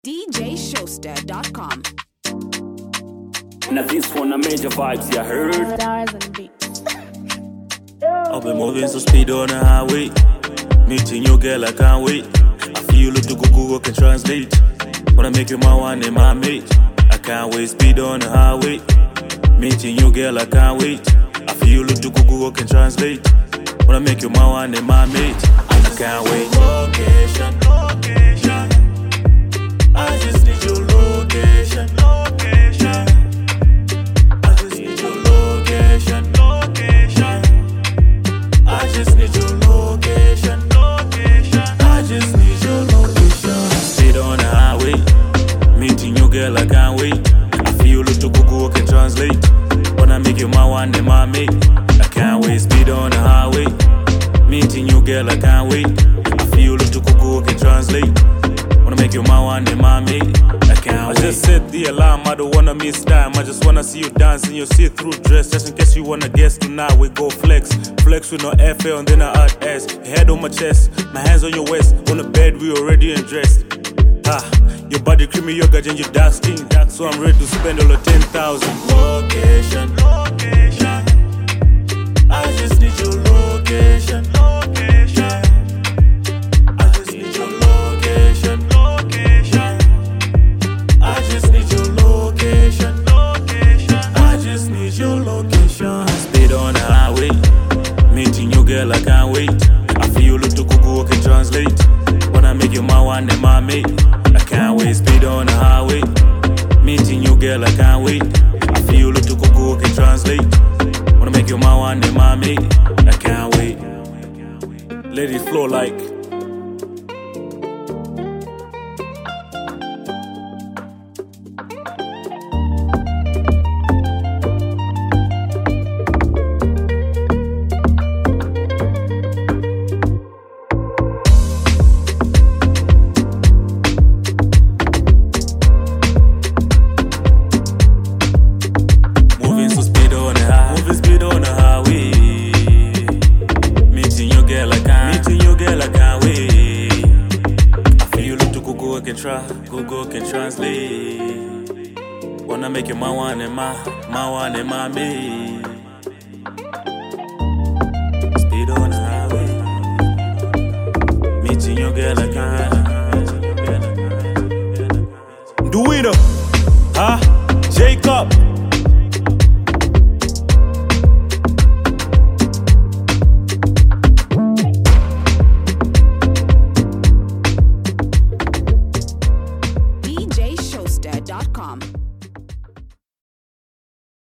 DJShowster.com. Now this one a major vibes, you heard? Stars and beats. I've been moving so speed on the highway. Meeting your girl, I can't wait. I feel you look to Google can translate. Wanna make you my one and my mate. I can't wait, speed on the highway. Meeting your girl, I can't wait. I feel you look to Google can translate. Wanna make you my one and my mate. I can't wait. Location, location. I just need your location, location. I just need your location, location. I just need your location, location. I just need your location. Speed on the highway, meeting your girl, I can't wait. I feel you look to Google can translate. Wanna make you my one and my mate. I can't wait. Speed on the highway, meeting your girl, I can't wait. I feel you look to Google can translate. Wanna make you my one and my mate. I can't wait. I just set the alarm, I don't wanna miss time. I just wanna see you dance in your see-through dress. Just in case you wanna guess tonight, we go flex. Flex with no FL and then I add S. Head on my chest, my hands on your waist. On the bed, we already undressed. Your body creamy yogurt and your dark skin. So I'm ready to spend all of 10,000. Location, location. I just need your location, location. I just need your location, location. I just need your location, location. I just need your location. Speed on the highway, meeting your girl, I can't wait. I feel you look to Google can translate. Wanna make you my one and my mate. I can't wait. Speed on the highway, meeting your girl, I can't wait. I feel you look to Google can translate. Wanna make you my one and my mate. I can't wait. Let it flow like. Google can translate. Wanna make you my one and my mate. Speed on the highway, meeting your girl I can't. Do it up, huh? Jacob. DJShowster.com.